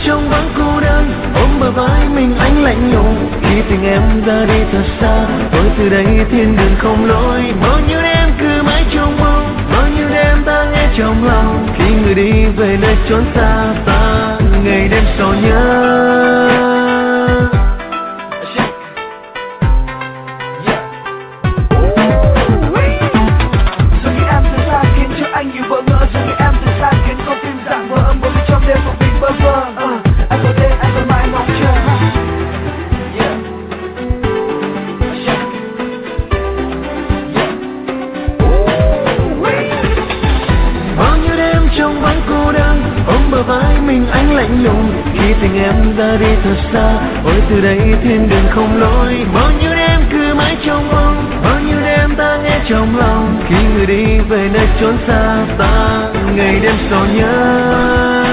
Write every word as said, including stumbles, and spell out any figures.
trong vắng cô đơn, ôm bờ vai mình anh lạnh lùng. Khi tình em ra đi thật xa, tôi từ đây thiên đường không lối. Bao nhiêu đêm cứ mãi trông mong, bao nhiêu đêm ta nghe trong lòng. Khi người đi về nơi chốn xa, ta ngày đêm sầu nhớ. Anh lạnh lùng khi tình em ra đi thật xa, ôi từ đây thiên đường không lối. Bao nhiêu đêm cứ mãi trông mong, bao nhiêu đêm ta nghe trong lòng. Khi người đi về nơi chốn xa, ta ngày đêm sầu nhớ.